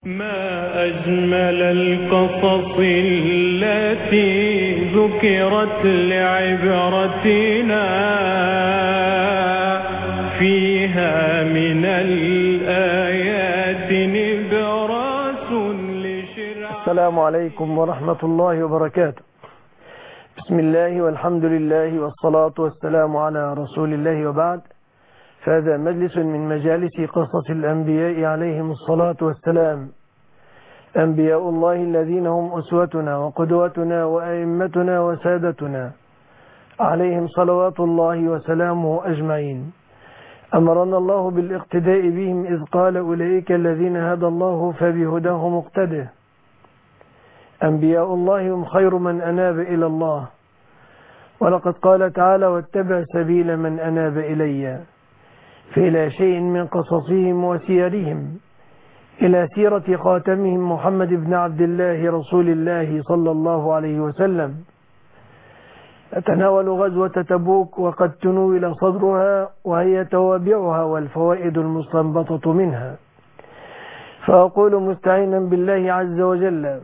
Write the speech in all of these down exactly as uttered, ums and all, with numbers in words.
ما أجمل القصص التي ذكرت لعبرتنا فيها من الآيات نبراس لشرع. السلام عليكم ورحمة الله وبركاته. بسم الله والحمد لله والصلاة والسلام على رسول الله، وبعد، فهذا مجلس من مجالس قصص الأنبياء عليهم الصلاة والسلام، أنبياء الله الذين هم أسوتنا وقدوتنا وأئمتنا وسادتنا عليهم صلوات الله وسلامه أجمعين. أمرنا الله بالاقتداء بهم إذ قال أولئك الذين هدى الله فبهداه مقتده. أنبياء الله هم خير من أناب إلى الله، ولقد قال تعالى واتبع سبيل من أناب إلي، فإلى شيء من قصصهم وسيرهم إلى سيرة خاتمهم محمد بن عبد الله رسول الله صلى الله عليه وسلم. أتناول غزوة تبوك وقد تنول صدرها وهي توابعها والفوائد المستنبطة منها، فأقول مستعينا بالله عز وجل: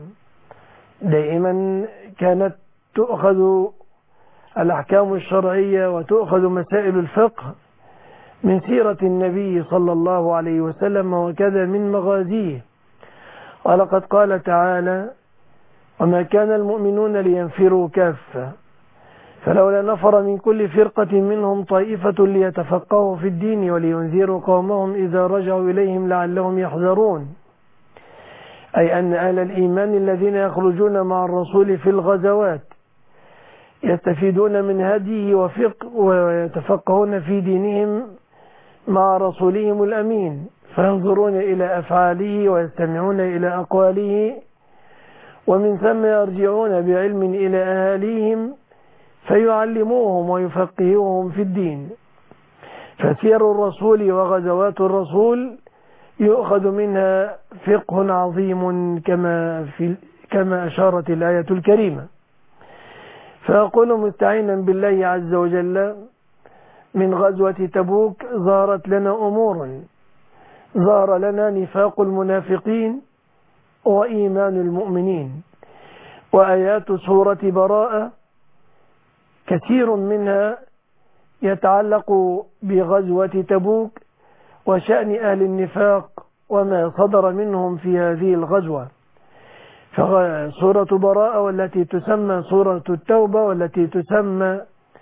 دائما كانت تؤخذ الأحكام الشرعية وتؤخذ مسائل الفقه من سيرة النبي صلى الله عليه وسلم، وكذا من مغازيه. ولقد قال تعالى: وما كان المؤمنون لينفروا كافة فلولا نفر من كل فرقة منهم طائفة ليتفقهوا في الدين ولينذروا قومهم إذا رجعوا إليهم لعلهم يحذرون، أي أن أهل الإيمان الذين يخرجون مع الرسول في الغزوات يستفيدون من هديه وفقه ويتفقهون في دينهم مع رسولهم الأمين، فينظرون إلى أفعاله ويستمعون إلى أقواله، ومن ثم يرجعون بعلم إلى أهاليهم فيعلموهم ويفقهوهم في الدين. فسير الرسول وغزوات الرسول يؤخذ منها فقه عظيم كما في كما أشارت الآية الكريمة. فأقول مستعينا بالله عز وجل: من غزوة تبوك ظهرت لنا أمور، ظهر لنا نفاق المنافقين وإيمان المؤمنين، وآيات سورة براءة كثير منها يتعلق بغزوة تبوك وشأن أهل النفاق وما صدر منهم في هذه الغزوة. فسورة براءة والتي تسمى سورة التوبة والتي تسمى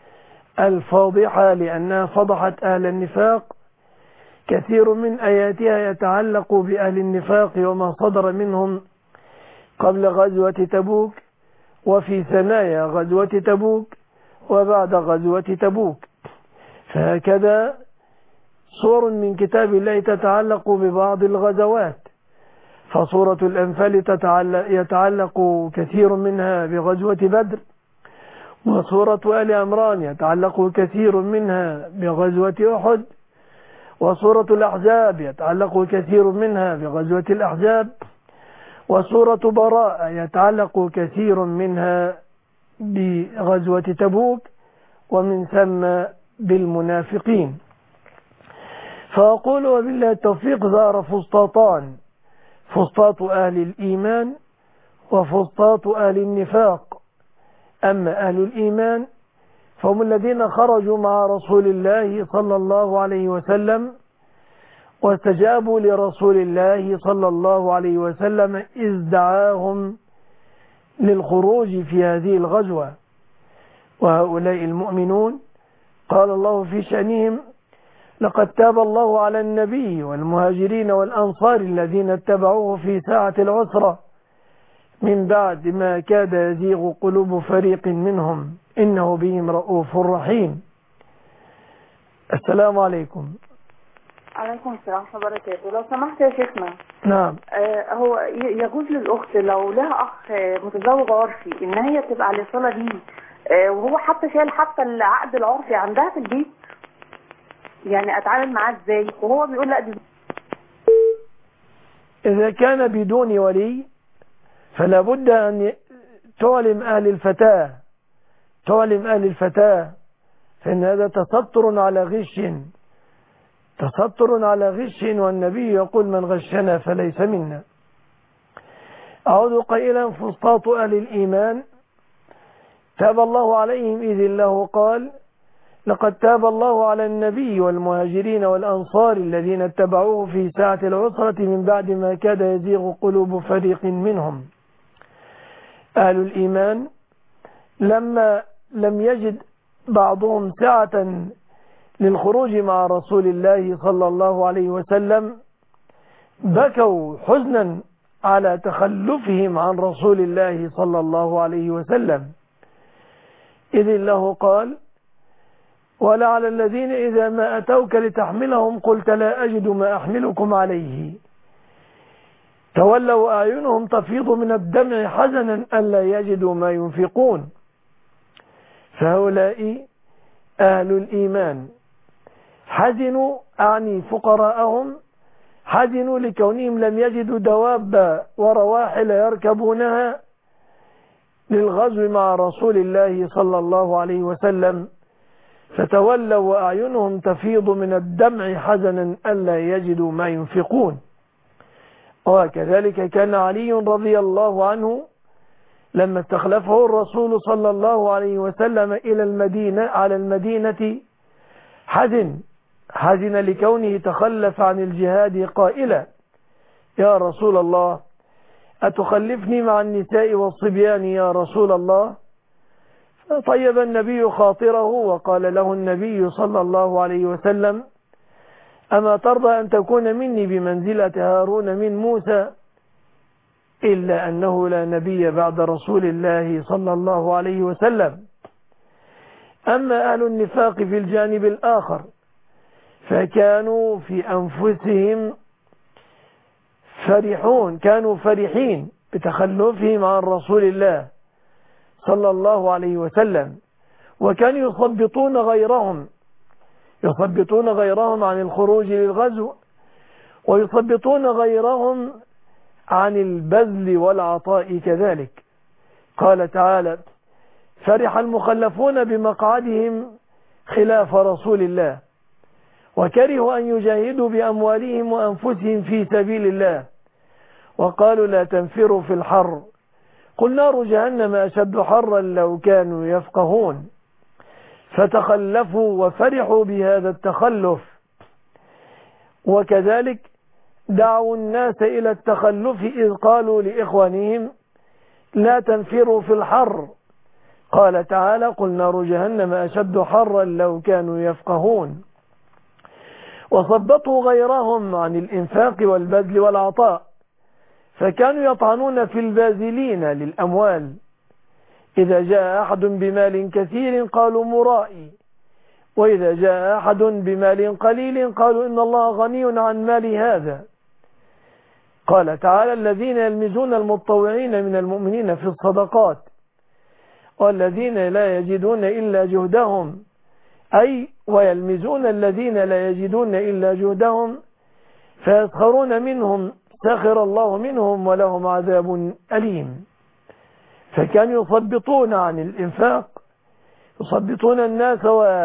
الفاضحة لأنها فضحت أهل النفاق، كثير من آياتها يتعلق بأهل النفاق وما صدر منهم قبل غزوة تبوك وفي ثنايا غزوة تبوك وبعد غزوة تبوك. فهكذا صور من كتاب الله تتعلق ببعض الغزوات، فصورة الأنفال يتعلق كثير منها بغزوة بدر، وصورة آل عمران يتعلق كثير منها بغزوة أحد، وصورة الأحزاب يتعلق كثير منها بغزوة الأحزاب، وصورة براءة يتعلق كثير منها بغزوة تبوك، ومن ثم بالمنافقين. فأقول وبالله التوفيق ظهر فسطاطان: فسطاط أهل الإيمان وفسطاط أهل النفاق. أما أهل الإيمان فهم الذين خرجوا مع رسول الله صلى الله عليه وسلم واستجابوا لرسول الله صلى الله عليه وسلم إذ دعاهم للخروج في هذه الغزوة. وهؤلاء المؤمنون قال الله في شأنهم: لقد تاب الله على النبي والمهاجرين والأنصار الذين اتبعوه في ساعة العسرة من بعد ما كاد يزيغ قلوب فريق منهم إنه بهم رؤوف رحيم. السلام عليكم. عليكم السلام ورحمة الله وبركاته. لو سمحت يا شيخنا. نعم. آه هو يجوز للأخت لو لها أخ متزوج عرفي إن هي تبقى على صلة دي آه وهو حتى شايل حتى العقد العرفي عندها في البيت، يعني أتعامل معاه إزاي وهو بيقول لا دي؟ إذا كان بدون ولي فلا بد أن تعلم أهل الفتاة تعلم أهل الفتاة فإن هذا تستر على غش تستر على غش، والنبي يقول: من غشنا فليس منا. أعود قائلا فسطاط أهل الإيمان تاب الله عليهم إذ الله قال لقد تاب الله على النبي والمهاجرين والأنصار الذين اتبعوه في ساعة العسرة من بعد ما كاد يزيغ قلوب فريق منهم. أهل الإيمان لما لم يجد بعضهم سعة للخروج مع رسول الله صلى الله عليه وسلم بكوا حزنا على تخلفهم عن رسول الله صلى الله عليه وسلم، إذ الله قال ولعل الذين إذا ما أتوك لتحملهم قلت لا أجد ما أحملكم عليه تولوا أعينهم تفيض من الدمع حزنا ألا يجدوا ما ينفقون. فهؤلاء أهل الإيمان حزنوا أعني فقراءهم حزنوا لكونهم لم يجدوا دواب ورواحل يركبونها للغزو مع رسول الله صلى الله عليه وسلم، فتولوا وأعينهم تفيض من الدمع حزنا ألا يجدوا ما ينفقون. وكذلك كان علي رضي الله عنه لما استخلفه الرسول صلى الله عليه وسلم إلى المدينة على المدينة حزن حزن لكونه تخلف عن الجهاد قائلا يا رسول الله أتخلفني مع النساء والصبيان يا رسول الله؟ فطيب النبي خاطره وقال له النبي صلى الله عليه وسلم أما ترضى أن تكون مني بمنزلة هارون من موسى؟ إلا أنه لا نبي بعد رسول الله صلى الله عليه وسلم. أما أهل النفاق في الجانب الآخر فكانوا في أنفسهم فرحون كانوا فرحين بتخلفهم عن رسول الله صلى الله عليه وسلم، وكانوا يثبطون غيرهم يثبطون غيرهم عن الخروج للغزو ويثبطون غيرهم عن البذل والعطاء كذلك. قال تعالى فرح المخلفون بمقعدهم خلاف رسول الله وكرهوا أن يجاهدوا بأموالهم وأنفسهم في سبيل الله وقالوا لا تنفروا في الحر قل نار جهنم أشد حرا لو كانوا يفقهون. فتخلفوا وفرحوا بهذا التخلف، وكذلك دعوا الناس إلى التخلف إذ قالوا لإخوانهم لا تنفروا في الحر قال تعالى قل نار جهنم أشد حرا لو كانوا يفقهون. وثبطوا غيرهم عن الإنفاق والبذل والعطاء، فكانوا يطعنون في الباذلين للأموال، إذا جاء أحد بمال كثير قالوا مرائي، وإذا جاء أحد بمال قليل قالوا إن الله غني عن مال هذا. قال تعالى الذين يلمزون المتطوعين من المؤمنين في الصدقات والذين لا يجدون إلا جهدهم، أي ويلمزون الذين لا يجدون إلا جهدهم فيسخرون منهم سخر الله منهم ولهم عذاب أليم. فكانوا يثبطون عن الإنفاق، يثبطون الناس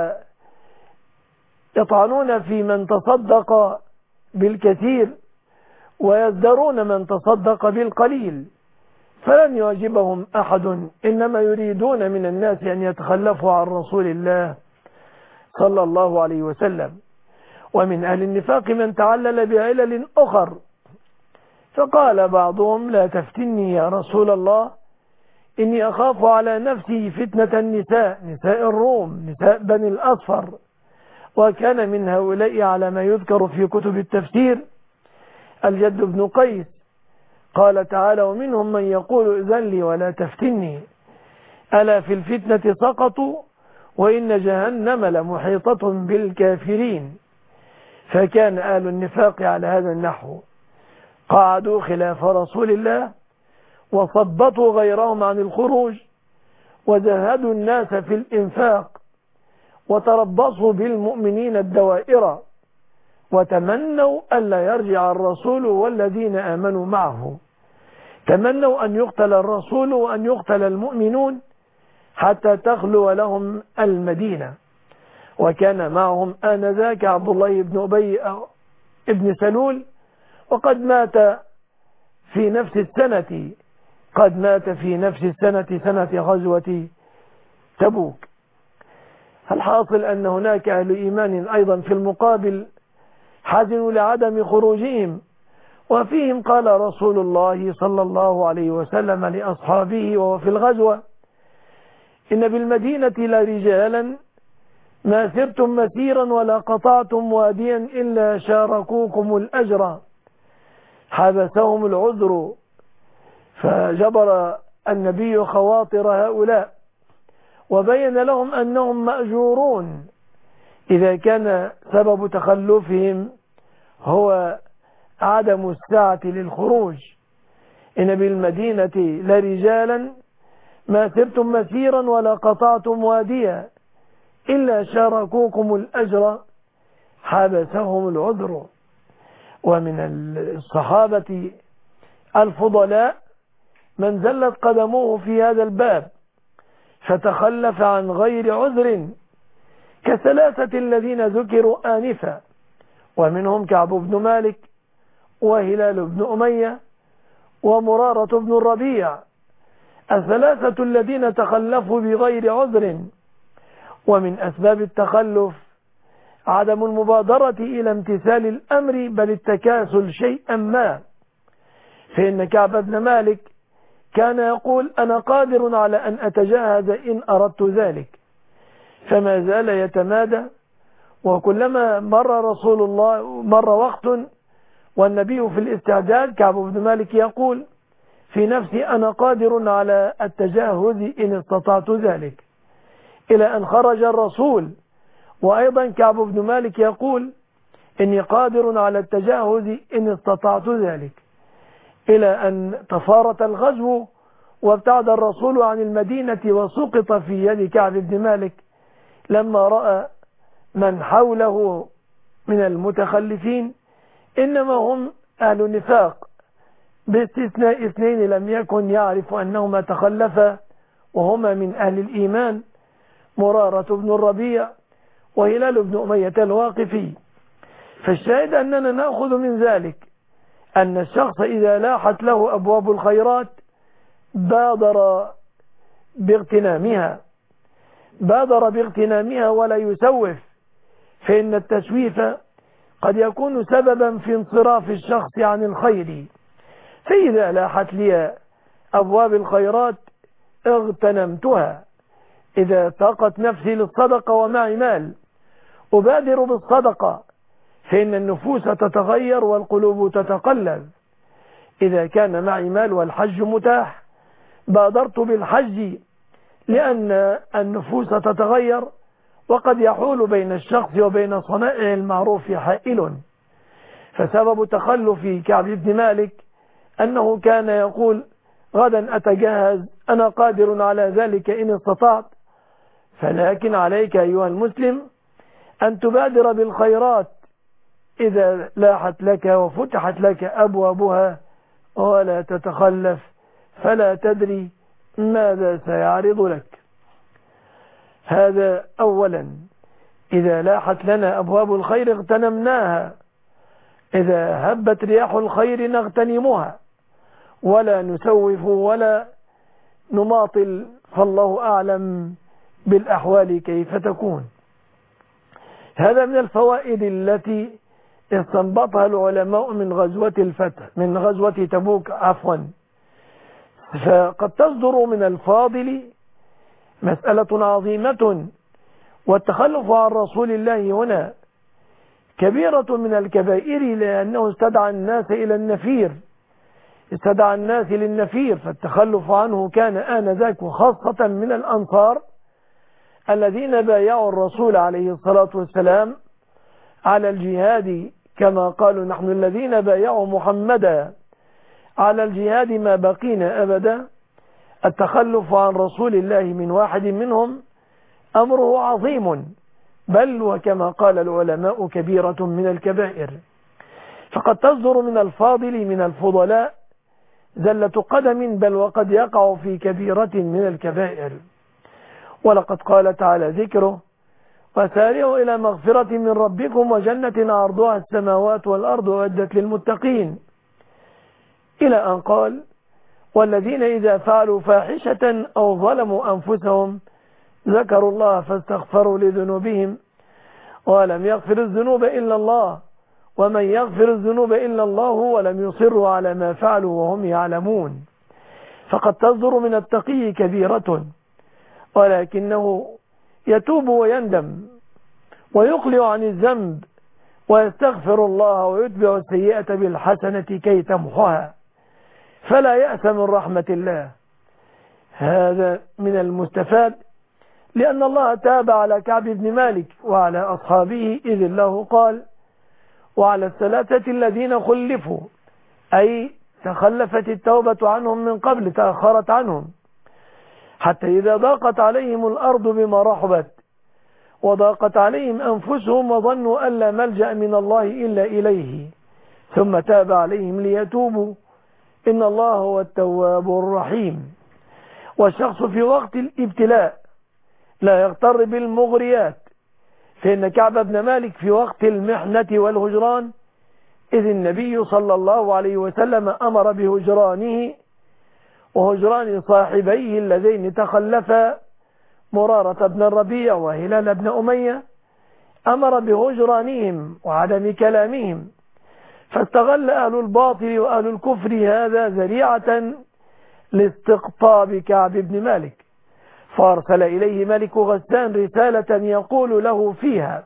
ويطعنون في من تصدق بالكثير ويزدرون من تصدق بالقليل، فلن يعجبهم أحد، إنما يريدون من الناس أن يتخلفوا عن رسول الله صلى الله عليه وسلم. ومن أهل النفاق من تعلل بعلل أخر، فقال بعضهم لا تفتني يا رسول الله إني أخاف على نفسي فتنة النساء نساء الروم نساء بني الأصفر. وكان من هؤلاء على ما يذكر في كتب التفسير الجد بن قيس، قال تعالى ومنهم من يقول إذن لي ولا تفتني ألا في الفتنة سقطوا وإن جهنم لمحيطة بالكافرين. فكان أهل النفاق على هذا النحو، قعدوا خلاف رسول الله وثبطوا غيرهم عن الخروج وزهدوا الناس في الإنفاق وتربصوا بالمؤمنين الدوائر وتمنوا ألا يرجع الرسول والذين آمنوا معه، تمنوا أن يقتل الرسول وأن يقتل المؤمنون حتى تخلو لهم المدينة. وكان معهم آنذاك عبد الله بن أبي بن سلول، وقد مات في نفس السنة قد مات في نفس السنة سنة غزوة تبوك. الحاصل أن هناك أهل إيمان أيضا في المقابل حزنوا لعدم خروجهم، وفيهم قال رسول الله صلى الله عليه وسلم لأصحابه وهو في الغزوة: إن بالمدينة لرجالا ما سرتم مسيرا ولا قطعتم واديا إلا شاركوكم الأجر حبسهم العذر. فجبر النبي خواطر هؤلاء وبين لهم أنهم مأجورون إذا كان سبب تخلفهم هو عدم السعة للخروج. إن بالمدينة لرجالا ما سرتم مسيرا ولا قطعتم واديا إلا شاركوكم الأجر حبسهم العذر. ومن الصحابة الفضلاء من زلت قدموه في هذا الباب فتخلف عن غير عذر كثلاثة الذين ذكروا آنفا، ومنهم كعب بن مالك وهلال بن أمية ومرارة بن الربيع، الثلاثة الذين تخلفوا بغير عذر. ومن أسباب التخلف عدم المبادرة إلى امتثال الأمر بل التكاسل شيئا ما، فإن كعب بن مالك كان يقول: أنا قادر على أن أتجاهز إن أردت ذلك، فما زال يتمادى. وكلما مر رسول الله مر وقت والنبي في الاستعداد كعب بن مالك يقول في نفسي: أنا قادر على التجاهز إن استطعت ذلك، إلى أن خرج الرسول. وأيضا كعب بن مالك يقول: إني قادر على التجاهز إن استطعت ذلك، إلى أن تفارت الغزو وابتعد الرسول عن المدينة وسقط في يد كعب بن مالك لما رأى من حوله من المتخلفين إنما هم أهل نفاق، باستثناء اثنين لم يكن يعرف أنهما تخلفا وهما من أهل الإيمان: مرارة بن الربيع وهلال بن أمية الواقفي. فالشاهد أننا نأخذ من ذلك أن الشخص إذا لاحت له أبواب الخيرات بادر باغتنامها بادر باغتنامها ولا يسوف، فإن التسويف قد يكون سببا في انصراف الشخص عن الخير. فإذا لاحت لي أبواب الخيرات اغتنمتها. إذا طاقت نفسي للصدقة ومعي مال أبادر بالصدقة، فإن النفوس تتغير والقلوب تتقلب. إذا كان معي مال والحج متاح بادرت بالحج، لأن النفوس تتغير وقد يحول بين الشخص وبين صنائع المعروف حائل. فسبب تخلف كعب بن مالك أنه كان يقول: غدا أتجهز، أنا قادر على ذلك إن استطعت. فلكن عليك أيها المسلم أن تبادر بالخيرات إذا لاحت لك وفتحت لك أبوابها، ولا تتخلف فلا تدري ماذا سيعرض لك. هذا أولا. إذا لاحت لنا أبواب الخير اغتنمناها، إذا هبت رياح الخير نغتنمها ولا نسوف ولا نماطل، فالله أعلم بالأحوال كيف تكون. هذا من الفوائد التي استنبطها العلماء من غزوة الفتح من غزوة تبوك عفوا. فقد تصدر من الفاضل مسألة عظيمة، والتخلف عن رسول الله هنا كبيرة من الكبائر، لأنه استدعى الناس إلى النفير استدعى الناس للنفير، فالتخلف عنه كان آنذاك، وخاصة من الأنصار الذين بايعوا الرسول عليه الصلاة والسلام على الجهاد، كما قالوا: نحن الذين بايعوا محمدا على الجهاد ما بقينا أبدا. التخلف عن رسول الله من واحد منهم أمره عظيم، بل وكما قال العلماء كبيرة من الكبائر. فقد تصدر من الفاضل من الفضلاء زلة قدم، بل وقد يقع في كبيرة من الكبائر. ولقد قال تعالى ذكره: وسارعوا إلى مغفرة من ربكم وجنة عرضها السماوات والأرض أعدت للمتقين، إلى أن قال: والذين إذا فعلوا فاحشة أو ظلموا أنفسهم ذكروا الله فاستغفروا لذنوبهم ولم يغفر الذنوب إلا الله ومن يغفر الذنوب إلا الله ولم يصروا على ما فعلوا وهم يعلمون. فقد تصدر من التقي كبيرة ولكنه يتوب ويندم ويقلع عن الذنب ويستغفر الله ويتبع السيئة بالحسنة كي تمحها فلا يأس من رحمة الله. هذا من المستفاد لأن الله تاب على كعب بن مالك وعلى أصحابه إذ الله قال وعلى الثلاثة الذين خلفوا أي تخلفت التوبة عنهم من قبل تأخرت عنهم حتى إذا ضاقت عليهم الأرض بما رحبت وضاقت عليهم أنفسهم وظنوا أن لا ملجأ من الله إلا إليه ثم تاب عليهم ليتوبوا إن الله هو التواب الرحيم. والشخص في وقت الابتلاء لا يغتر بالمغريات فإن كعب بن مالك في وقت المحنة والهجران إذ النبي صلى الله عليه وسلم أمر بهجرانه وهجران صاحبيه اللذين تخلفا مرارة بن الربيع وهلال بن أمية أمر بهجرانهم وعدم كلامهم فاستغل أهل الباطل وأهل الكفر هذا ذريعة لاستقطاب كعب بن مالك فأرسل إليه ملك غسان رسالة يقول له فيها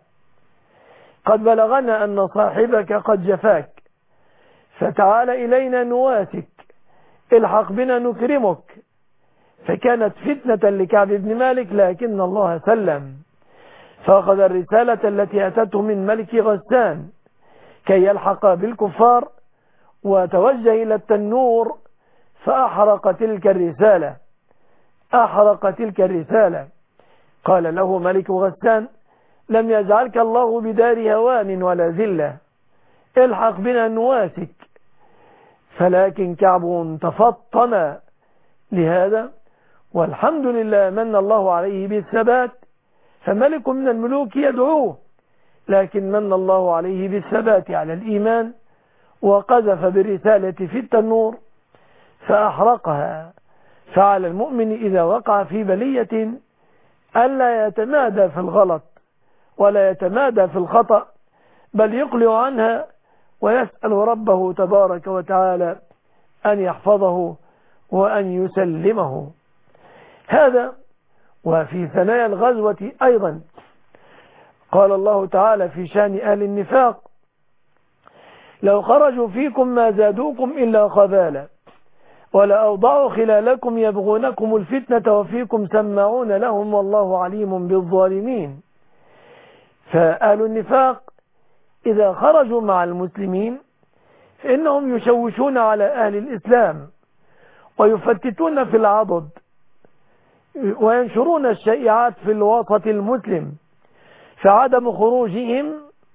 قد بلغنا أن صاحبك قد جفاك فتعال إلينا نواسك الحق بنا نكرمك. فكانت فتنة لكعب بن مالك لكن الله سلم فأخذ الرسالة التي أتته من ملك غسان كي يلحق بالكفار وتوجه إلى التنور فأحرق تلك الرسالة أحرق تلك الرسالة. قال له ملك غسان لم يجعلك الله بدار هوان ولا ذلة الحق بنا نواسك. فلكن كعب تفطن لهذا والحمد لله من الله عليه بالثبات فملك من الملوك يدعوه لكن من الله عليه بالثبات على الإيمان وقذف بالرسالة في التنور فأحرقها. فعلى المؤمن إذا وقع في بلية ألا يتمادى في الغلط ولا يتمادى في الخطأ بل يقلع عنها ويسأل ربه تبارك وتعالى أن يحفظه وأن يسلمه. هذا وفي ثنايا الغزوة أيضا قال الله تعالى في شأن أهل النفاق لو خرجوا فيكم ما زادوكم إلا خبالا ولأوضعوا خلالكم يبغونكم الفتنة وفيكم سماعون لهم والله عليم بالظالمين. فأهل النفاق إذا خرجوا مع المسلمين فإنهم يشوشون على أهل الإسلام ويفتتون في العضد وينشرون الشائعات في الوسط المسلم فعدم خروجهم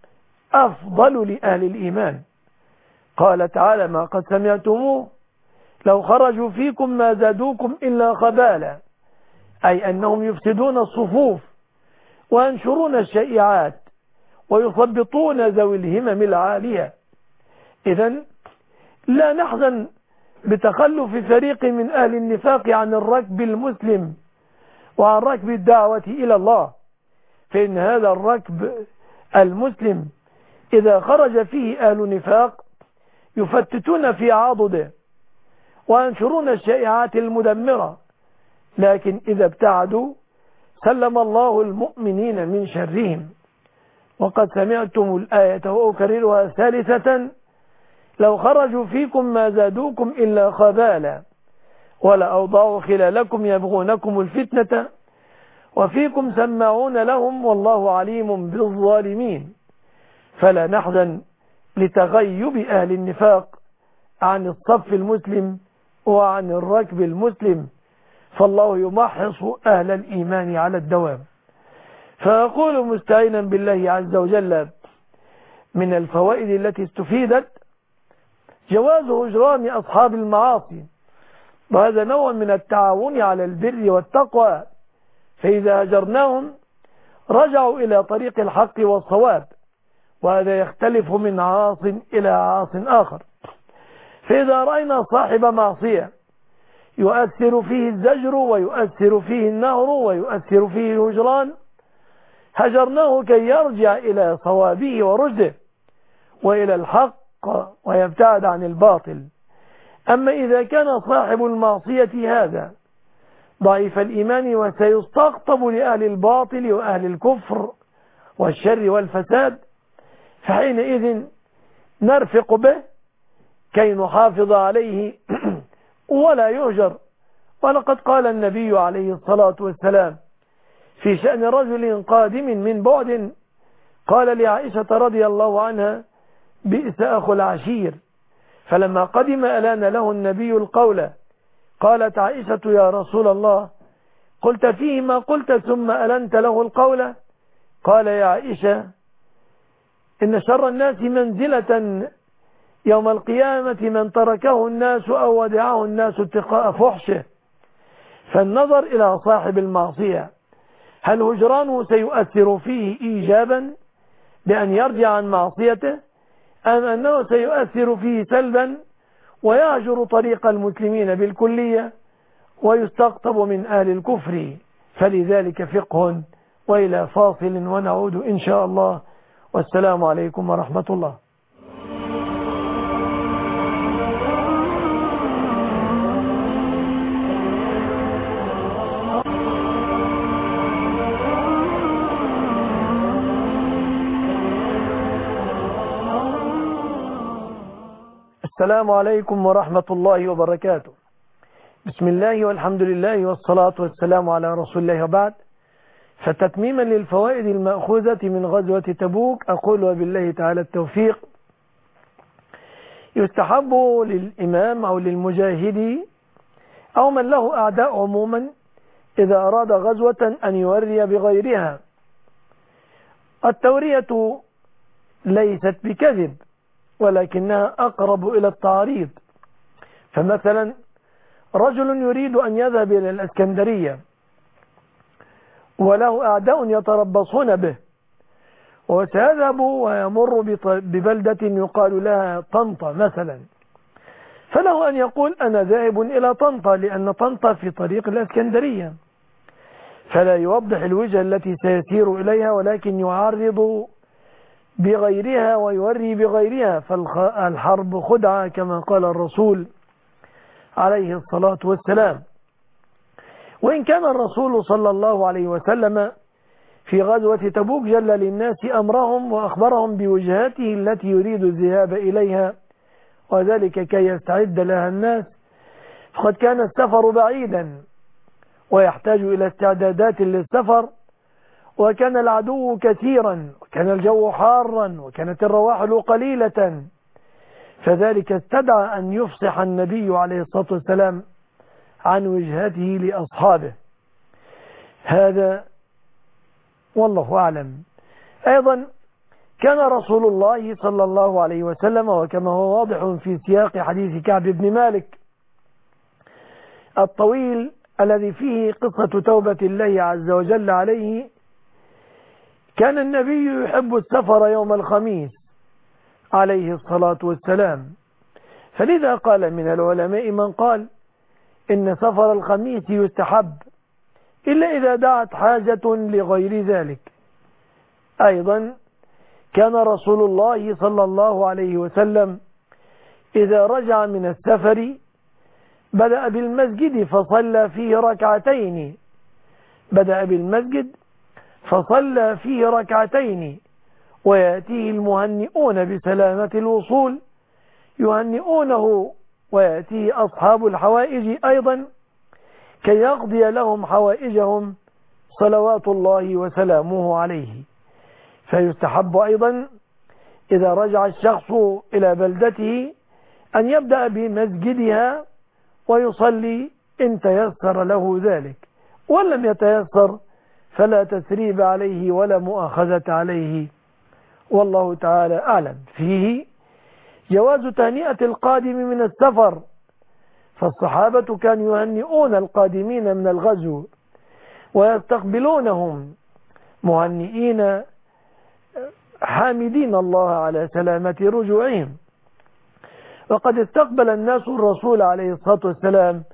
أفضل لأهل الإيمان. قال تعالى ما قد سمعتموه لو خرجوا فيكم ما زادوكم إلا خبالا أي أنهم يفسدون الصفوف وينشرون الشائعات ويثبطون ذوي الهمم العالية. إذن لا نحزن بتخلف فريق من أهل النفاق عن الركب المسلم وعن ركب الدعوة إلى الله فإن هذا الركب المسلم إذا خرج فيه أهل نفاق يفتتون في عضده وينشرون الشائعات المدمرة لكن إذا ابتعدوا سلم الله المؤمنين من شرهم. وقد سمعتم الآية وأكررها ثالثة لو خرجوا فيكم ما زادوكم إلا خبالا ولأوضعوا خلالكم يبغونكم الفتنة وفيكم سماعون لهم والله عليم بالظالمين. فلا نحزن لتغيب أهل النفاق عن الصف المسلم وعن الركب المسلم فالله يمحص أهل الإيمان على الدوام. فأقول مستعينا بالله عز وجل من الفوائد التي استفيدت جواز هجران أصحاب المعاصي وهذا نوع من التعاون على البر والتقوى فإذا هجرناهم رجعوا إلى طريق الحق والصواب وهذا يختلف من عاص إلى عاص آخر. فإذا رأينا صاحب معصية يؤثر فيه الزجر ويؤثر فيه النهر ويؤثر فيه الهجران هجرناه كي يرجع إلى صوابه ورشده وإلى الحق ويبتعد عن الباطل. أما إذا كان صاحب المعصية هذا ضعيف الإيمان وسيستقطب لأهل الباطل وأهل الكفر والشر والفساد، فحينئذ نرفق به كي نحافظ عليه ولا يهجر. ولقد قال النبي عليه الصلاة والسلام في شأن رجل قادم من بعد، قال لعائشة رضي الله عنها: بئس أخو العشير. فلما قدم ألان له النبي القول. قالت عائشة: يا رسول الله، قلت فيه ما قلت ثم ألنت له القول؟ قال: يا عائشة، إن شر الناس منزلة يوم القيامة من تركه الناس أو ودعه الناس اتقاء فحشه. فالنظر إلى صاحب المعصية، هل هجرانه سيؤثر فيه إيجابا بأن يرجع عن معصيته، أم أنه سيؤثر فيه سلبا ويهجر طريق المسلمين بالكلية ويستقطب من أهل الكفر؟ فلذلك فقه. وإلى فاصل ونعود إن شاء الله، والسلام عليكم ورحمة الله. السلام عليكم ورحمة الله وبركاته. بسم الله والحمد لله والصلاة والسلام على رسول الله، وبعد. فتتميما للفوائد المأخوذة من غزوة تبوك، أقول وبالله تعالى التوفيق: يستحب للإمام أو للمجاهد أو من له أعداء عموما إذا أراد غزوة أن يوري بغيرها. التورية ليست بكذب، ولكنها أقرب إلى التعريض. فمثلا رجل يريد أن يذهب إلى الإسكندرية وله أعداء يتربصون به، وسيذهب ويمر ببلدة يقال لها طنطا مثلا، فله أن يقول: أنا ذاهب إلى طنطا، لأن طنطا في طريق الإسكندرية، فلا يوضح الوجهة التي سيسير إليها، ولكن يعرض بغيرها ويوري بغيرها. فالحرب خدعة كما قال الرسول عليه الصلاة والسلام. وإن كان الرسول صلى الله عليه وسلم في غزوة تبوك جل للناس أمرهم وأخبرهم بوجهاته التي يريد الذهاب إليها، وذلك كي يستعد لها الناس، فقد كان السفر بعيدا ويحتاج إلى استعدادات للسفر، وكان العدو كثيرا، وكان الجو حارا، وكانت الرواحل قليلة، فذلك استدعى أن يفصح النبي عليه الصلاة والسلام عن وجهته لأصحابه. هذا والله أعلم. أيضا كان رسول الله صلى الله عليه وسلم، وكما هو واضح في سياق حديث كعب بن مالك الطويل الذي فيه قصة توبة الله عز وجل عليه، كان النبي يحب السفر يوم الخميس عليه الصلاة والسلام. فلذا قال من العلماء من قال إن سفر الخميس يستحب إلا إذا دعت حاجة لغير ذلك. أيضا كان رسول الله صلى الله عليه وسلم إذا رجع من السفر بدأ بالمسجد فصلى فيه ركعتين بدأ بالمسجد فصلى فيه ركعتين ويأتيه المهنئون بسلامة الوصول يهنئونه، ويأتيه أصحاب الحوائج أيضا كي يقضي لهم حوائجهم صلوات الله وسلامه عليه. فيستحب أيضا إذا رجع الشخص إلى بلدته أن يبدأ بمسجدها ويصلي إن تيسر له ذلك، وإن لم يتيسر فلا تثريب عليه ولا مؤاخذة عليه، والله تعالى أعلم. فيه جواز تهنئة القادم من السفر، فالصحابة كانوا يهنئون القادمين من الغزو ويستقبلونهم مهنئين حامدين الله على سلامة رجوعهم. وقد استقبل الناس الرسول عليه الصلاة والسلام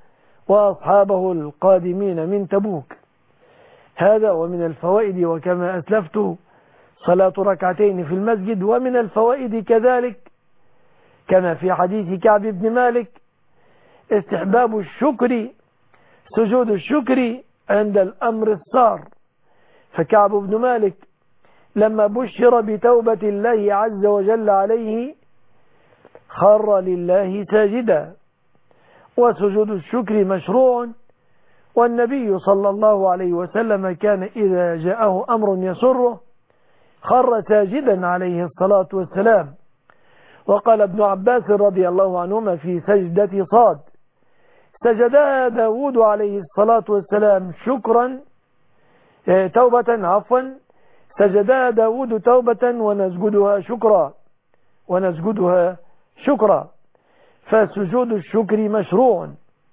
وأصحابه القادمين من تبوك. هذا ومن الفوائد، وكما أسلفت صلاة ركعتين في المسجد. ومن الفوائد كذلك كما في حديث كعب بن مالك استحباب الشكر، سجود الشكر عند الأمر السار. فكعب بن مالك لما بشر بتوبة الله عز وجل عليه خر لله ساجدا. وسجود الشكر مشروع، والنبي صلى الله عليه وسلم كان إذا جاءه أمر يسره خر ساجدا عليه الصلاة والسلام. وقال ابن عباس رضي الله عنهما في سجدة صاد: سجدها داود عليه الصلاة والسلام شكرا توبة عفوا سجدها داود توبة ونسجدها شكرا ونسجدها شكرا فسجود الشكر مشروع.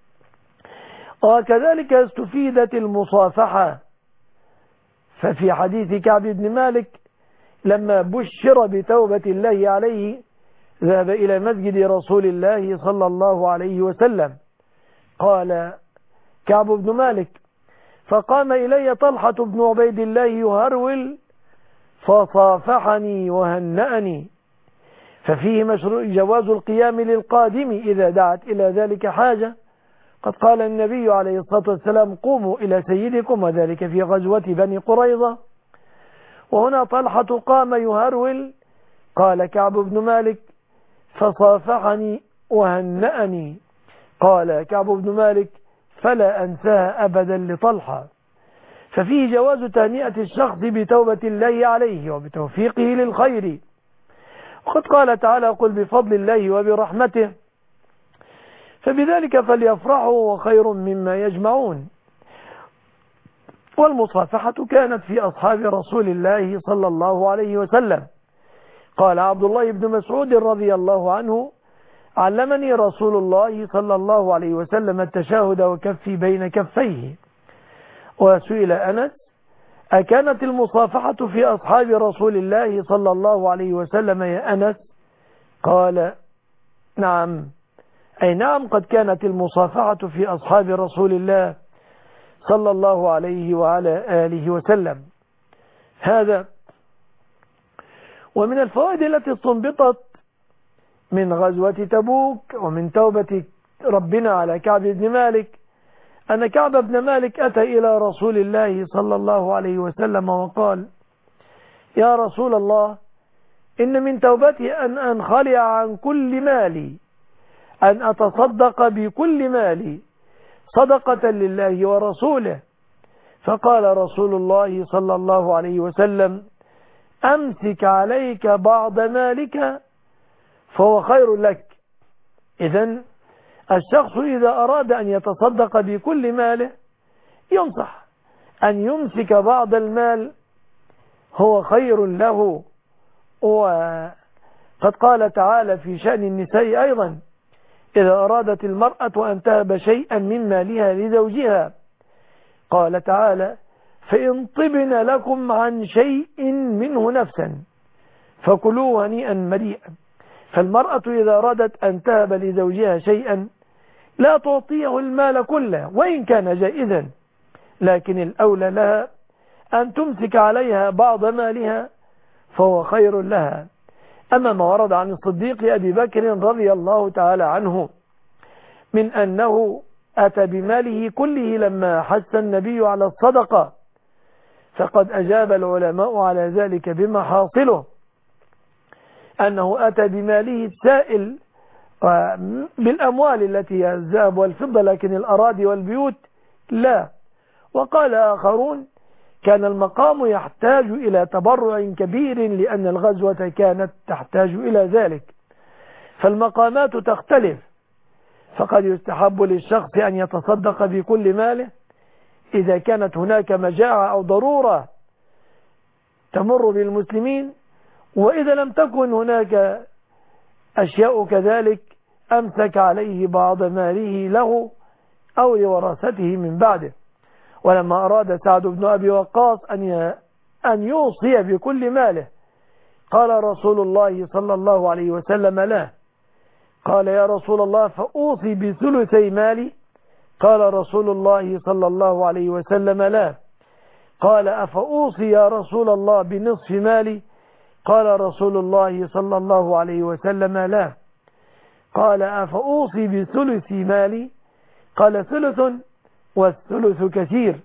وكذلك استفيدت المصافحة. ففي حديث كعب بن مالك لما بشر بتوبة الله عليه ذهب إلى مسجد رسول الله صلى الله عليه وسلم. قال كعب بن مالك: فقام إلي طلحة بن عبيد الله يهرول فصافحني وهنأني. ففيه مشروع جواز القيام للقادم إذا دعت إلى ذلك حاجة. قد قال النبي عليه الصلاة والسلام: قوموا إلى سيدكم، وذلك في غزوة بني قريظة. وهنا طلحة قام يهرول. قال كعب بن مالك: فصافحني وهنأني. قال كعب بن مالك: فلا أنساها أبدا لطلحة. ففيه جواز تهنئة الشخص بتوبة الله عليه وبتوفيقه للخير. وقد قال تعالى: قل بفضل الله وبرحمته فبذلك فليفرحوا وخير مما يجمعون. والمصافحة كانت في أصحاب رسول الله صلى الله عليه وسلم. قال عبد الله بن مسعود رضي الله عنه: علمني رسول الله صلى الله عليه وسلم التشاهد وكفي بين كفيه. وسئل أنس: أكانت المصافحة في أصحاب رسول الله صلى الله عليه وسلم يا أنس؟ قال: نعم، أي نعم، قد كانت المصافحة في أصحاب رسول الله صلى الله عليه وعلى آله وسلم. هذا. ومن الفوائد التي استنبطت من غزوة تبوك ومن توبة ربنا على كعب بن مالك أن كعب بن مالك أتى إلى رسول الله صلى الله عليه وسلم وقال: يا رسول الله، إن من توبتي أن أنخلع عن كل مالي، أن أتصدق بكل مالي صدقة لله ورسوله. فقال رسول الله صلى الله عليه وسلم: أمسك عليك بعض مالك فهو خير لك. إذن الشخص إذا أراد أن يتصدق بكل ماله ينصح أن يمسك بعض المال، هو خير له. وقد قال تعالى في شأن النساء أيضا: إذا أرادت المرأة أن تهب شيئا من مالها لزوجها قال تعالى: فإن طبن لكم عن شيء منه نفسا فكلوه هنيئا مريئا. فالمرأة إذا أرادت أن تهب لزوجها شيئا لا تعطيه المال كله وإن كان جائزا، لكن الأولى لها أن تمسك عليها بعض مالها فهو خير لها. أما ما ورد عن الصديق أبي بكر رضي الله تعالى عنه من أنه أتى بماله كله لما حث النبي على الصدقة، فقد أجاب العلماء على ذلك بما حاصله أنه أتى بماله السائل بالأموال التي هي الذهب والفضة، لكن الأراضي والبيوت لا. وقال آخرون: كان المقام يحتاج إلى تبرع كبير لأن الغزوة كانت تحتاج إلى ذلك. فالمقامات تختلف، فقد يستحب للشخص أن يتصدق بكل ماله إذا كانت هناك مجاعة أو ضرورة تمر بالمسلمين، وإذا لم تكن هناك أشياء كذلك أمسك عليه بعض ماله له أو لورثته من بعده. ولما أراد سعد بن أبي وقاص أن أن يوصي بكل ماله قال رسول الله صلى الله عليه وسلم لا. قال: يا رسول الله، فأوصي بثلثي مالي؟ قال رسول الله صلى الله عليه وسلم لا. قال أفأوصي يا رسول الله بنصف مالي؟ قال رسول الله صلى الله عليه وسلم لا. قال أفأوصي بثلث مالي؟ قال ثلث والثلث كثير.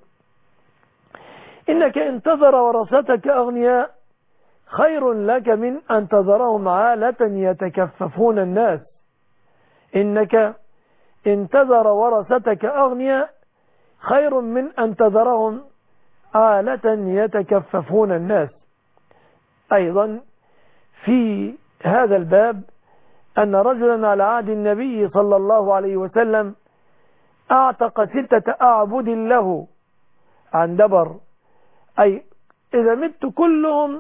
إنك إن تذر ورثتك أغنياء خير لك من أن تذرهم عالة يتكففون الناس. إنك إن تذر ورثتك أغنياء خير من أن تذرهم عالة يتكففون الناس. أيضا في هذا الباب أن رجلا على عهد النبي صلى الله عليه وسلم أعتق ستة أعبد له عن دبر، أي إذا مت كلهم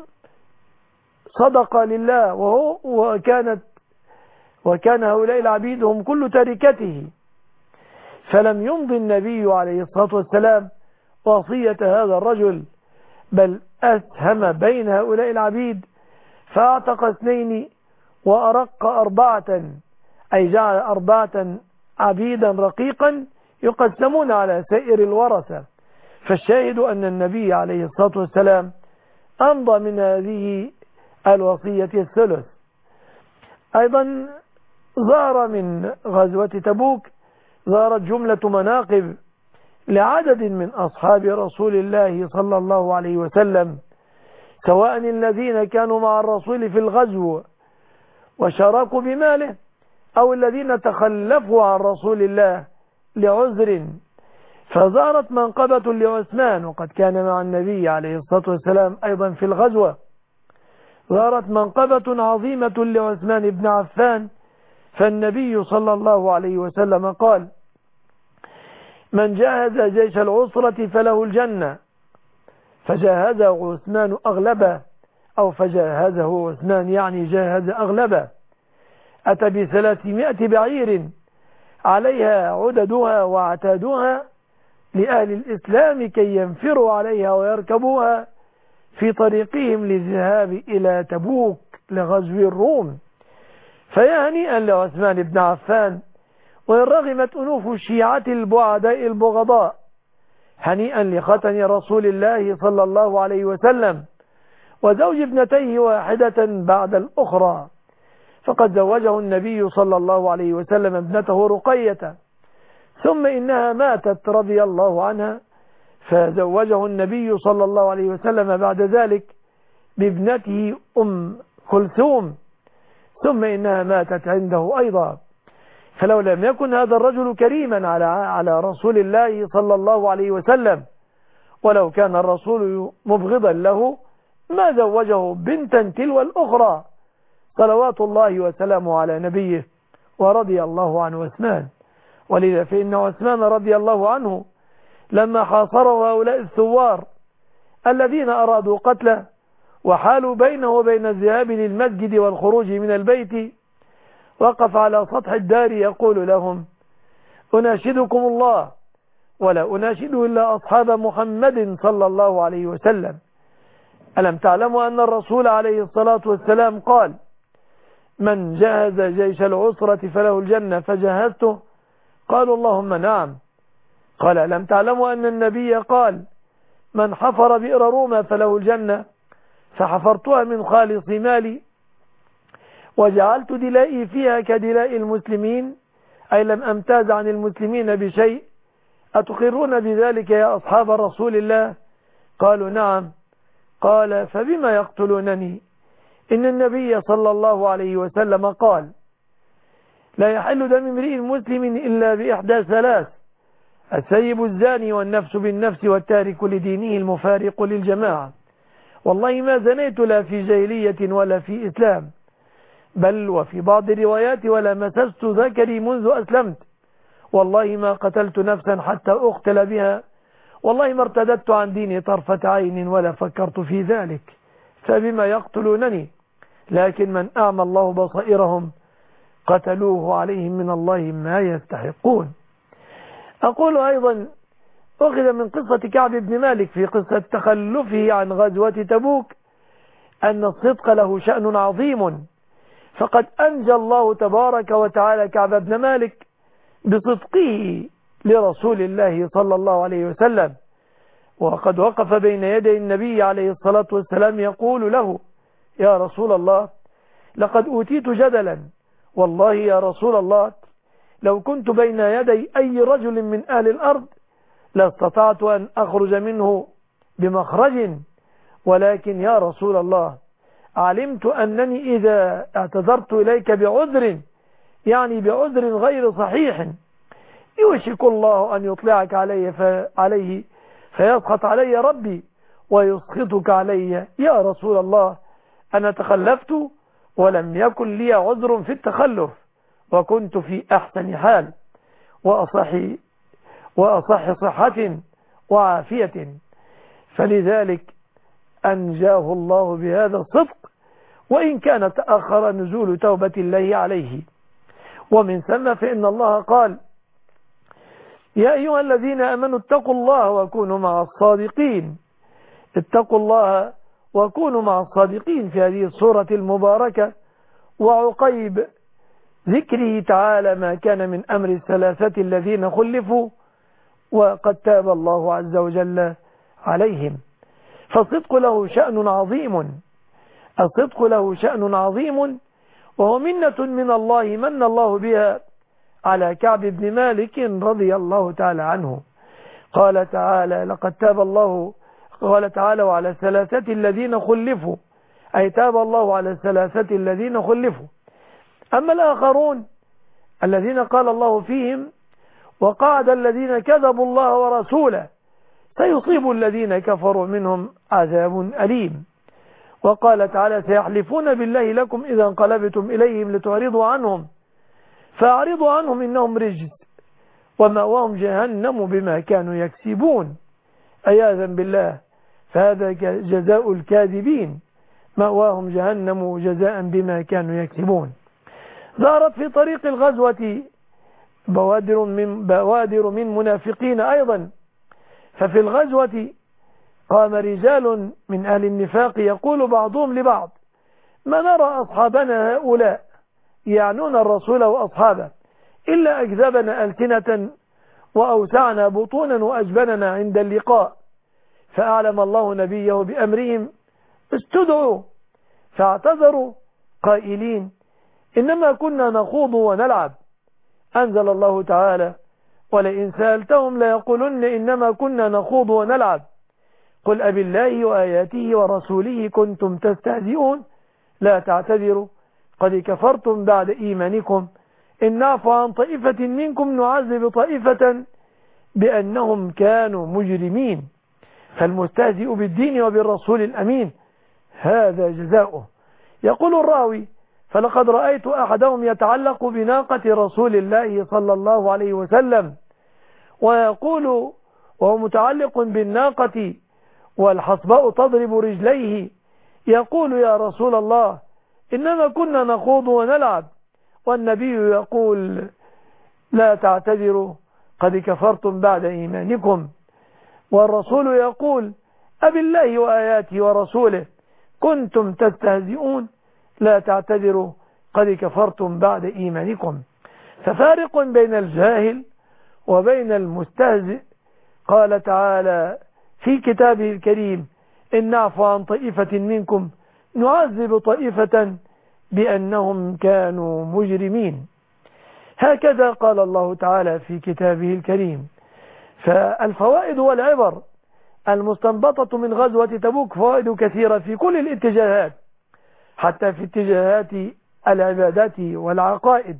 صدق لله، وهو وكانت وكان هؤلاء العبيد هم كل تركته، فلم يمضي النبي عليه الصلاة والسلام وصية هذا الرجل، بل أسهم بين هؤلاء العبيد فأعتق اثنين وأرق أربعة، أي جعل أربعة عبيدا رقيقا يقسمون على سائر الورثة. فالشاهد أن النبي عليه الصلاة والسلام أمضى من هذه الوصية الثلث. أيضا ظهر من غزوة تبوك ظهرت جملة مناقب لعدد من أصحاب رسول الله صلى الله عليه وسلم، سواء الذين كانوا مع الرسول في الغزو وشاركوا بماله أو الذين تخلفوا عن رسول الله لعذر. فظهرت منقبة لعثمان وقد كان مع النبي عليه الصلاة والسلام أيضا في الغزوة. ظهرت منقبة عظيمة لعثمان بن عفان، فالنبي صلى الله عليه وسلم قال: من جاهز جيش العسرة فله الجنة، فجاهزه عثمان أغلبه، أو فجاهزه عثمان يعني جاهز أغلبه. أتى بثلاثمائة بعير عليها عددها وعتادها لأهل الإسلام كي ينفروا عليها ويركبوها في طريقهم للذهاب إلى تبوك لغزو الروم. فيا هنيئا لعثمان بن عفان، وإن رغمت أنوف الشيعة البعداء البغضاء، هنيئا لختن رسول الله صلى الله عليه وسلم وزوج ابنتيه واحدة بعد الأخرى، فقد زوجه النبي صلى الله عليه وسلم ابنته رقية، ثم إنها ماتت رضي الله عنها، فزوجه النبي صلى الله عليه وسلم بعد ذلك بابنته أم كلثوم، ثم إنها ماتت عنده أيضا. فلو لم يكن هذا الرجل كريما على على رسول الله صلى الله عليه وسلم، ولو كان الرسول مبغضا له ما زوجه بنتا تلو الأخرى، صلوات الله وسلامه على نبيه. ورضي الله عن عثمان، ولذا فإن عثمان رضي الله عنه لما حاصره هؤلاء الثوار الذين أرادوا قتله وحالوا بينه وبين الذهاب للمسجد والخروج من البيت، وقف على سطح الدار يقول لهم: أناشدكم الله ولا أناشد إلا أصحاب محمد صلى الله عليه وسلم، ألم تعلموا أن الرسول عليه الصلاة والسلام قال: من جهز جيش العسرة فله الجنة، فجهزته؟ قالوا: اللهم نعم. قال: ألم تعلموا أن النبي قال: من حفر بئر روما فله الجنة، فحفرتها من خالص مالي وجعلت دلائي فيها كدلاء المسلمين، أي لم أمتاز عن المسلمين بشيء، أتقرون بذلك يا أصحاب رسول الله؟ قالوا: نعم. قال: فبما يقتلونني؟ إن النبي صلى الله عليه وسلم قال: لا يحل دم امرئ مسلم إلا بإحدى ثلاث: السيب الزاني والنفس بالنفس والتارك لدينه المفارق للجماعة. والله ما زنيت لا في جاهلية ولا في إسلام، بل وفي بعض الروايات ولا مسست ذكري منذ أسلمت. والله ما قتلت نفسا حتى أقتل بها، والله ما ارتددت عن ديني طرفة عين ولا فكرت في ذلك، فبما يقتلونني؟ لكن من أعمى الله بصائرهم قتلوه عليهم من الله ما يستحقون. أقول أيضا أخذ من قصة كعب بن مالك في قصة تخلفه عن غزوة تبوك أن الصدق له شأن عظيم، فقد أنجى الله تبارك وتعالى كعب بن مالك بصدقه لرسول الله صلى الله عليه وسلم، وقد وقف بين يدي النبي عليه الصلاة والسلام يقول له: يا رسول الله، لقد أوتيت جدلا، والله يا رسول الله لو كنت بين يدي أي رجل من أهل الأرض لاستطعت أن أخرج منه بمخرج، ولكن يا رسول الله علمت أنني إذا اعتذرت إليك بعذر، يعني بعذر غير صحيح، يوشك الله أن يطلعك علي عليه فيسخط علي ربي ويسخطك علي. يا رسول الله، أنا تخلفت ولم يكن لي عذر في التخلف، وكنت في أحسن حال وأصح, وأصح صحة وعافية، فلذلك أنجاه الله بهذا الصدق، وإن كان تأخر نزول توبة الله عليه. ومن ثم فإن الله قال: يا أيها الذين آمنوا اتقوا الله وكونوا مع الصادقين. اتقوا الله وكونوا مع الصادقين في هذه السورة المباركة، وعقيب ذكره تعالى ما كان من أمر الثلاثة الذين خلفوا وقد تاب الله عز وجل عليهم. فالصدق له شأن عظيم، الصدق له شأن عظيم، وهو منة من الله من الله بها على كعب بن مالك رضي الله تعالى عنه. قال تعالى: لقد تاب الله، قال تعالى: وعلى الثلاثة الذين خلفوا، أي تاب الله على الثلاثة الذين خلفوا. أما الآخرون الذين قال الله فيهم: وقعد الذين كذبوا الله ورسوله سيصيب الذين كفروا منهم عذاب أليم. وقال تعالى: سيحلفون بالله لكم إذا انقلبتم إليهم لتعرضوا عنهم فأعرضوا عنهم إنهم رجس ومأواهم جهنم بما كانوا يكسبون، عياذا بالله. فهذا جزاء الكاذبين، مأواهم جهنم جزاء بما كانوا يكسبون. ظهرت في طريق الغزوة بوادر من, بوادر من منافقين أيضا. ففي الغزوة قام رجال من أهل النفاق يقول بعضهم لبعض: ما نرى أصحابنا هؤلاء يعنون الرسول وأصحابه إلا أكذبنا ألسنة وأوسعنا بطونا وأجبننا عند اللقاء. فأعلم الله نبيه بأمرهم استدعوا فاعتذروا قائلين: إنما كنا نخوض ونلعب. أنزل الله تعالى: ولئن سألتهم ليقولن إنما كنا نخوض ونلعب قل أبي الله وآياته ورسوله كنتم تستهزئون لا تعتذروا قد كفرتم بعد إيمانكم إن نعفو عن طائفة منكم نعذب طائفة بأنهم كانوا مجرمين. فالمستهزئ بالدين وبالرسول الأمين هذا جزاؤه. يقول الراوي: فلقد رأيت أحدهم يتعلق بناقة رسول الله صلى الله عليه وسلم ويقول وهو متعلق بالناقة والحصباء تضرب رجليه يقول: يا رسول الله إنما كنا نخوض ونلعب. والنبي يقول: لا تعتذروا قد كفرتم بعد إيمانكم. والرسول يقول: أبي الله وآياته ورسوله كنتم تستهزئون لا تعتذروا قد كفرتم بعد إيمانكم. ففارق بين الجاهل وبين المستهزئ. قال تعالى في كتابه الكريم: إن نعفو عن طائفة منكم نعذب طائفة بأنهم كانوا مجرمين. هكذا قال الله تعالى في كتابه الكريم. فالفوائد والعبر المستنبطة من غزوة تبوك فوائد كثيرة في كل الاتجاهات، حتى في اتجاهات العبادات والعقائد.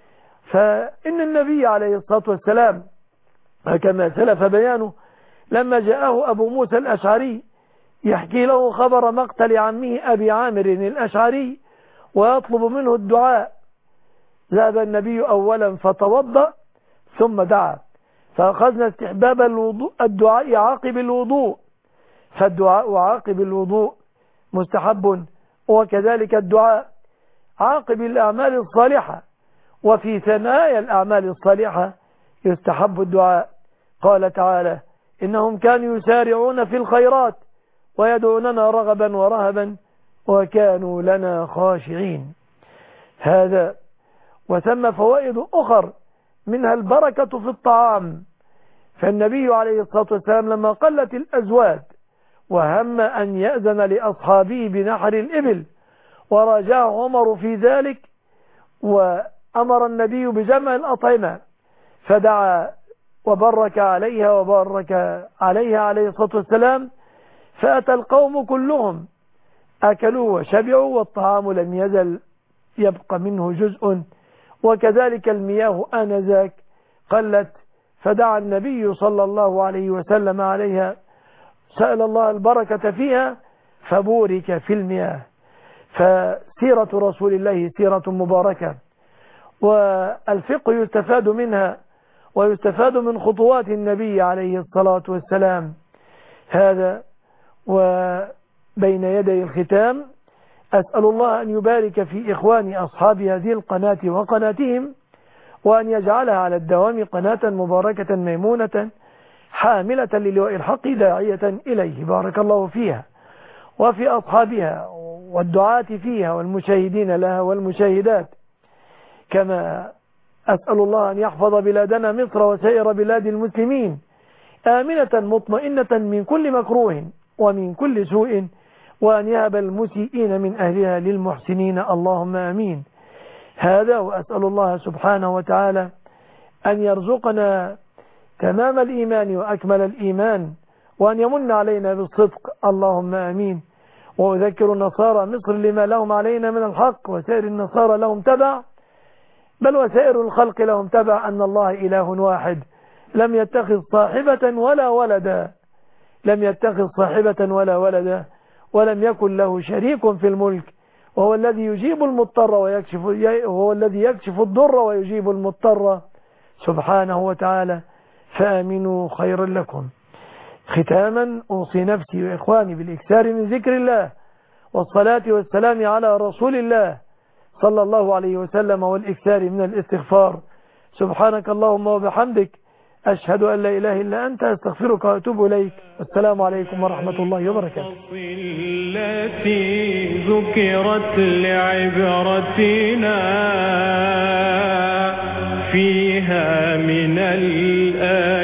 فإن النبي عليه الصلاة والسلام كما سلف بيانه لما جاءه أبو موسى الأشعري يحكي له خبر مقتل عمه أبي عامر الأشعري ويطلب منه الدعاء، ذهب النبي أولا فتوضأ ثم دعا، فأخذنا استحباب الوضوء الدعاء عاقب الوضوء، فالدعاء عاقب الوضوء مستحب، وكذلك الدعاء عاقب الأعمال الصالحة، وفي ثنايا الأعمال الصالحة يستحب الدعاء. قال تعالى: إنهم كانوا يسارعون في الخيرات ويدعوننا رغبا ورهبا وكانوا لنا خاشعين. هذا. وثم فوائد أخر منها البركة في الطعام فالنبي عليه الصلاة والسلام لما قلت الأزواج وهم أن يأذن لأصحابه بنحر الإبل ورجع عمر في ذلك، وأمر النبي بجمع الأطعمة فدعا وبرك عليها وبارك عليها عليه الصلاة والسلام، فأتى القوم كلهم أكلوا وشبعوا والطعام لم يزل يبقى منه جزء، وكذلك المياه آنذاك قلت، فدعا النبي صلى الله عليه وسلم عليها، سأل الله البركة فيها فبورك في المياه. فسيرة رسول الله سيرة مباركة، والفقه يستفاد منها ويستفاد من خطوات النبي عليه الصلاة والسلام. هذا وبين يدي الختام أسأل الله أن يبارك في إخواني أصحاب هذه القناة وقناتهم، وأن يجعلها على الدوام قناة مباركة ميمونة حاملة للواء الحق داعية إليه، بارك الله فيها وفي أصحابها والدعاة فيها والمشاهدين لها والمشاهدات. كما أسأل الله أن يحفظ بلادنا مصر وسائر بلاد المسلمين آمنة مطمئنة من كل مكروه ومن كل سوء، وأن يهب المسيئين من أهلها للمحسنين، اللهم آمين. هذا وأسأل الله سبحانه وتعالى أن يرزقنا تمام الإيمان وأكمل الإيمان، وأن يمن علينا بالصدق، اللهم آمين. وأذكر النصارى مصر لما لهم علينا من الحق، وسائر النصارى لهم تبع، بل وسائر الخلق لهم تبع، أن الله إله واحد لم يتخذ صاحبة ولا ولدا لم يتخذ صاحبة ولا ولدا ولم يكن له شريك في الملك، وهو الذي يجيب المضطر ويكشف وهو الذي يكشف الضر ويجيب المضطر سبحانه وتعالى، فآمنوا خيرا لكم. ختاما أوصي نفسي وإخواني بالإكثار من ذكر الله والصلاة والسلام على رسول الله صلى الله عليه وسلم، والإكثار من الاستغفار. سبحانك اللهم وبحمدك، أشهد أن لا إله إلا أنت، أستغفرك وأتوب إليك. السلام عليكم ورحمة الله وبركاته. التي ذكرت لعبرتنا فيها من الآيات